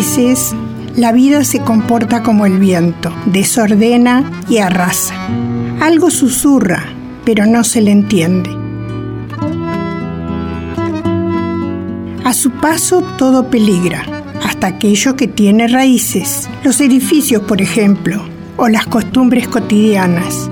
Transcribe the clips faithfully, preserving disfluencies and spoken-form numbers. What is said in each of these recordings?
veces la vida se comporta como el viento, desordena y arrasa. Algo susurra, pero no se le entiende. A su paso todo peligra, hasta aquello que tiene raíces, los edificios, por ejemplo, o las costumbres cotidianas.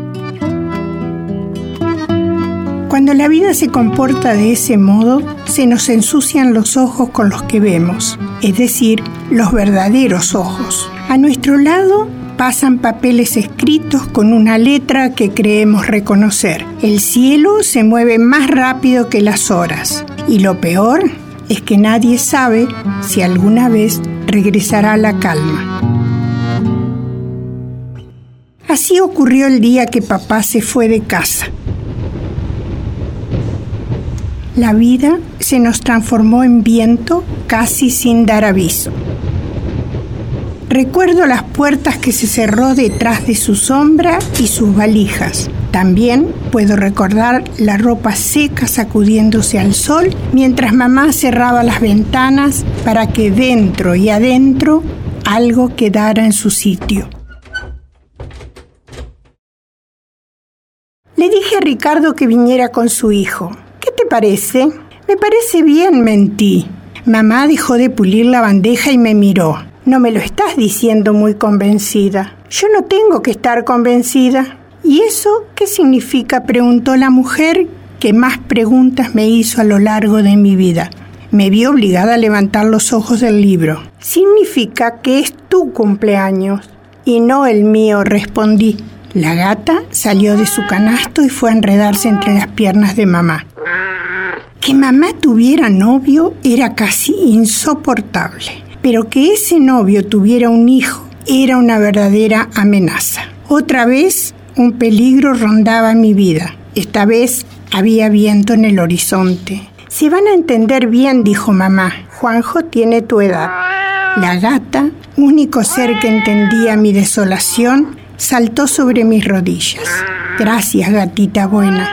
Cuando la vida se comporta de ese modo, se nos ensucian los ojos con los que vemos, es decir, los verdaderos ojos. A nuestro lado pasan papeles escritos con una letra que creemos reconocer. El cielo se mueve más rápido que las horas. Y lo peor es que nadie sabe si alguna vez regresará la calma. Así ocurrió el día que papá se fue de casa. La vida se nos transformó en viento casi sin dar aviso. Recuerdo las puertas que se cerró detrás de su sombra y sus valijas. También puedo recordar la ropa seca sacudiéndose al sol mientras mamá cerraba las ventanas para que dentro y adentro algo quedara en su sitio. Le dije a Ricardo que viniera con su hijo. ¿Qué te parece? Me parece bien, mentí. Mamá dejó de pulir la bandeja y me miró. No me lo estás diciendo muy convencida. Yo no tengo que estar convencida. ¿Y eso qué significa?, preguntó la mujer que más preguntas me hizo a lo largo de mi vida. Me vi obligada a levantar los ojos del libro. Significa que es tu cumpleaños y no el mío, respondí. La gata salió de su canasto y fue a enredarse entre las piernas de mamá. Que mamá tuviera novio era casi insoportable, pero que ese novio tuviera un hijo era una verdadera amenaza. Otra vez un peligro rondaba mi vida. Esta vez había viento en el horizonte. Se van a entender bien, dijo mamá. Juanjo tiene tu edad. La gata, único ser que entendía mi desolación, saltó sobre mis rodillas. Gracias, gatita buena.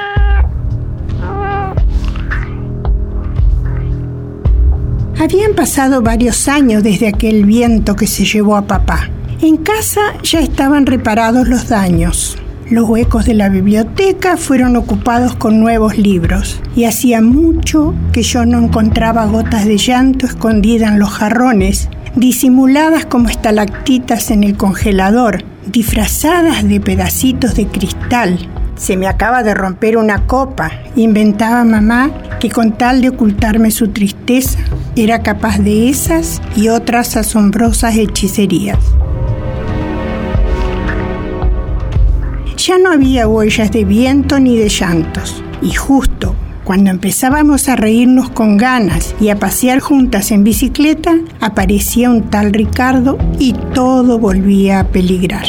Habían pasado varios años desde aquel viento que se llevó a papá. En casa ya estaban reparados los daños. Los huecos de la biblioteca fueron ocupados con nuevos libros y hacía mucho que yo no encontraba gotas de llanto escondidas en los jarrones, disimuladas como estalactitas en el congelador, disfrazadas de pedacitos de cristal. Se me acaba de romper una copa, inventaba mamá, que con tal de ocultarme su tristeza, era capaz de esas y otras asombrosas hechicerías. Ya no había huellas de viento ni de llantos, y justo cuando empezábamos a reírnos con ganas y a pasear juntas en bicicleta, aparecía un tal Ricardo y todo volvía a peligrar.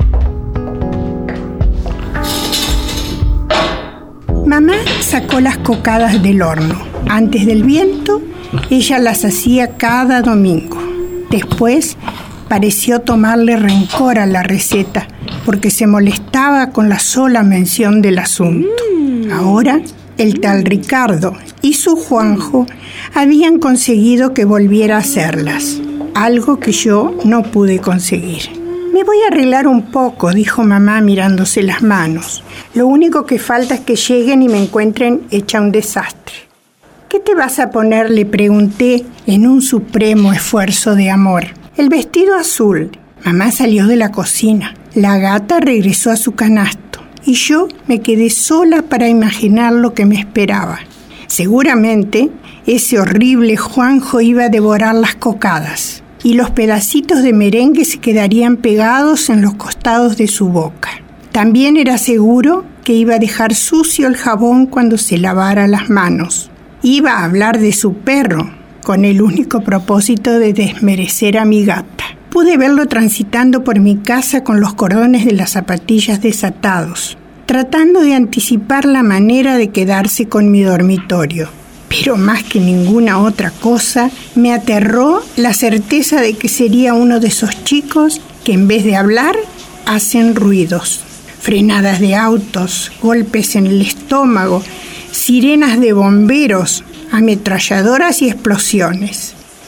Mamá sacó las cocadas del horno. Antes del viento, ella las hacía cada domingo. Después, pareció tomarle rencor a la receta, porque se molestaba con la sola mención del asunto. Ahora, el tal Ricardo y su Juanjo habían conseguido que volviera a hacerlas, algo que yo no pude conseguir. Me voy a arreglar un poco, dijo mamá mirándose las manos. Lo único que falta es que lleguen y me encuentren hecha un desastre. ¿Qué te vas a poner?, le pregunté en un supremo esfuerzo de amor. El vestido azul. Mamá salió de la cocina. La gata regresó a su canasto y yo me quedé sola para imaginar lo que me esperaba. Seguramente ese horrible Juanjo iba a devorar las cocadas y los pedacitos de merengue se quedarían pegados en los costados de su boca. También era seguro que iba a dejar sucio el jabón cuando se lavara las manos. Iba a hablar de su perro, con el único propósito de desmerecer a mi gata. Pude verlo transitando por mi casa con los cordones de las zapatillas desatados, tratando de anticipar la manera de quedarse con mi dormitorio. Pero más que ninguna otra cosa, me aterró la certeza de que sería uno de esos chicos que en vez de hablar, hacen ruidos. Frenadas de autos, golpes en el estómago, sirenas de bomberos, ametralladoras y explosiones.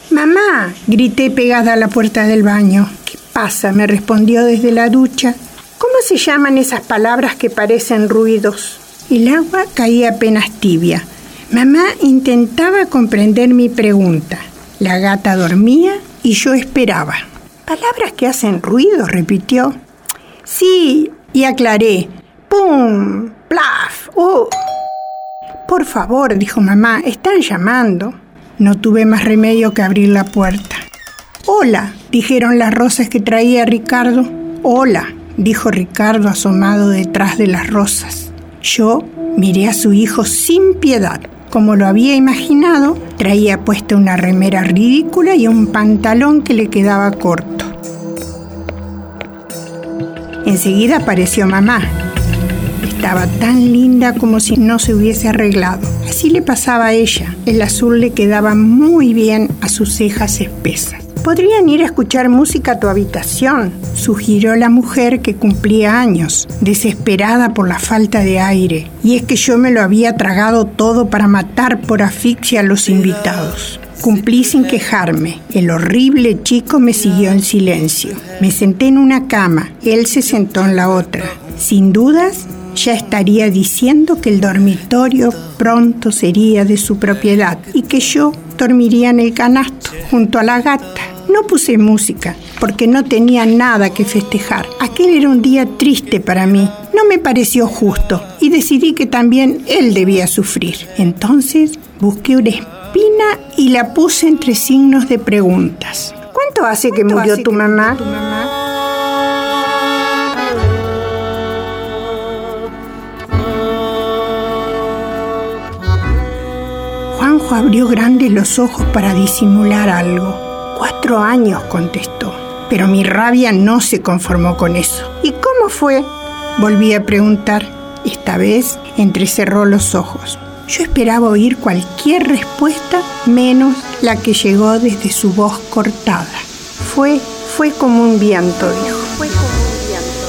Mamá, grité pegada a la puerta del baño. ¿Qué pasa?, me respondió desde la ducha. ¿Cómo se llaman esas palabras que parecen ruidos? El agua caía apenas tibia. Mamá intentaba comprender mi pregunta. La gata dormía y yo esperaba. ¿Palabras que hacen ruido?, repitió. Sí, y aclaré. ¡Pum! ¡Plaf! ¡Uh! Por favor, dijo mamá, están llamando. No tuve más remedio que abrir la puerta. Hola, dijeron las rosas que traía Ricardo. Hola, dijo Ricardo asomado detrás de las rosas. Yo miré a su hijo sin piedad. Como lo había imaginado, traía puesta una remera ridícula y un pantalón que le quedaba corto. Enseguida apareció mamá. Estaba tan linda como si no se hubiese arreglado. Así le pasaba a ella. El azul le quedaba muy bien a sus cejas espesas. «Podrían ir a escuchar música a tu habitación», sugirió la mujer que cumplía años, desesperada por la falta de aire. Y es que yo me lo había tragado todo para matar por asfixia a los invitados. Cumplí sin quejarme. El horrible chico me siguió en silencio. Me senté en una cama. Él se sentó en la otra. Sin dudas, ya estaría diciendo que el dormitorio pronto sería de su propiedad y que yo dormiría en el canasto junto a la gata. No puse música porque no tenía nada que festejar. Aquel era un día triste para mí. No me pareció justo y decidí que también él debía sufrir. Entonces busqué una espina y la puse entre signos de preguntas. ¿Cuánto hace que murió tu mamá? tu mamá? Juanjo abrió grandes los ojos para disimular algo. Cuatro años, contestó. Pero mi rabia no se conformó con eso. ¿Y cómo fue?, volví a preguntar. Esta vez entrecerró los ojos. Yo esperaba oír cualquier respuesta menos la que llegó desde su voz cortada. Fue, fue como un viento, dijo. Fue como un viento.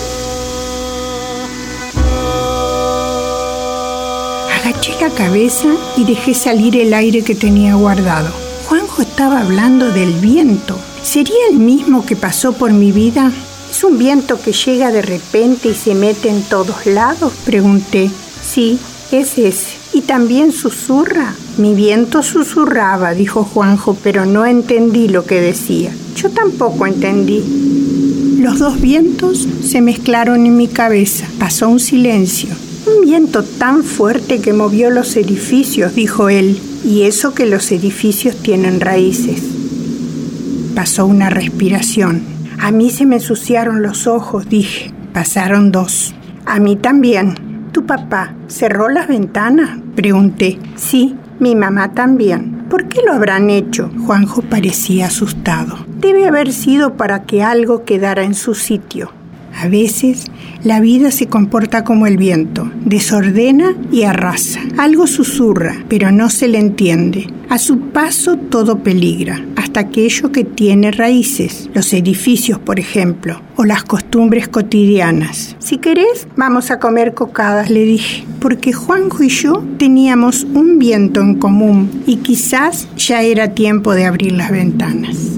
Agaché la cabeza y dejé salir el aire que tenía guardado. Juanjo estaba hablando del viento. ¿Sería el mismo que pasó por mi vida? ¿Es un viento que llega de repente y se mete en todos lados?, pregunté. Sí, es ese. ¿Y también susurra? Mi viento susurraba, dijo Juanjo, pero no entendí lo que decía. Yo tampoco entendí. Los dos vientos se mezclaron en mi cabeza. Pasó un silencio. Un viento tan fuerte que movió los edificios, dijo él. Y eso que los edificios tienen raíces. Pasó una respiración. A mí se me ensuciaron los ojos, dije. Pasaron dos. A mí también. ¿Tu papá cerró las ventanas?, pregunté. Sí, mi mamá también. ¿Por qué lo habrán hecho? Juanjo parecía asustado. Debe haber sido para que algo quedara en su sitio. A veces la vida se comporta como el viento, desordena y arrasa. Algo susurra, pero no se le entiende. A su paso todo peligra, hasta aquello que tiene raíces, los edificios, por ejemplo, o las costumbres cotidianas. Si querés, vamos a comer cocadas, le dije, porque Juanjo y yo teníamos un viento en común y quizás ya era tiempo de abrir las ventanas.